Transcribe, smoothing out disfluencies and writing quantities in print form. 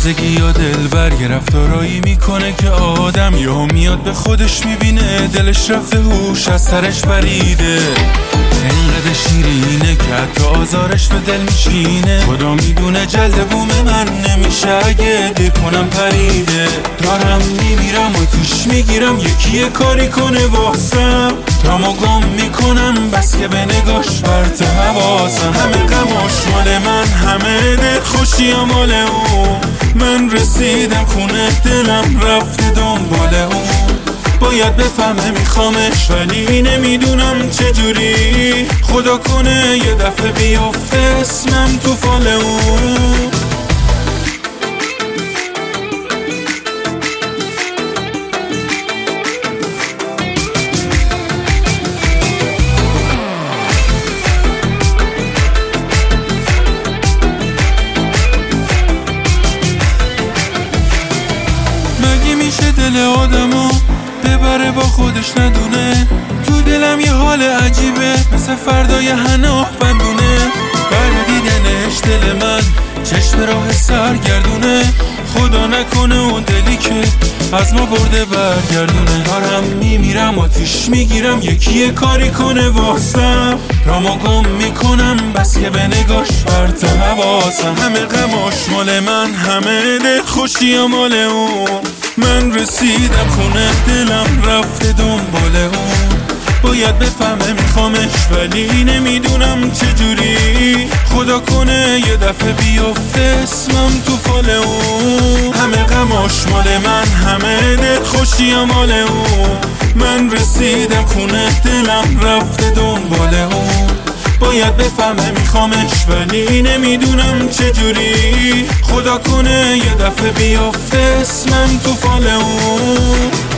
تازگی یا دلبر یه رفتارایی میکنه که آدم یهو میاد به خودش میبینه دلش رفته هوش از سرش پریده. اینقدر شیرینه که حتی آزارش به دل میشینه. خدا میدونه جلد بوم من نمیشه اگه دل کنم پریده. دارم میمیرم و توش میگیرم یکی یه کاری کنه واسم. تامو گم میکنم بس که به نگاش برت حواسم. همه غماش مال من، همه دل خوشی مال اون. من رسیدم خونه دلم رفته دنبال اون. باید بفهمه میخوامش ولی نمیدونم چجوری. خدا کنه یه دفعه بیافته اسمم تو فال اون. مگه میشه دل آدمو ببره با خودش ندونه؟ تو دلم یه حال عجیبه مثل فردای هناه بندونه. بر دیدنش دل من چشم راه سرگردونه. خدا نکنه اون دلی که از ما برده برگردونه. دارم میمیرم آتیش میگیرم یکی یه کاری کنه واسم. رامو گم میکنم بس که به نگاش برت حواسم. همه غماش مال من، همه دل خوشی مال اون. من رسیدم خونه دلم رفته دنبال اون. باید بفهمه میخوامش ولی نمیدونم چجوری. خدا کنه یه دفعه بیافته اسمم تو فال اون. همه غماش مال من، همه دل خوشی مال اون. من رسیدم خونه دلم رفته دنبال اون. باید بفهمه میخوامش ولی نمیدونم چجوری. خدا کنه یه دفعه بیافته اسمم تو فال اون.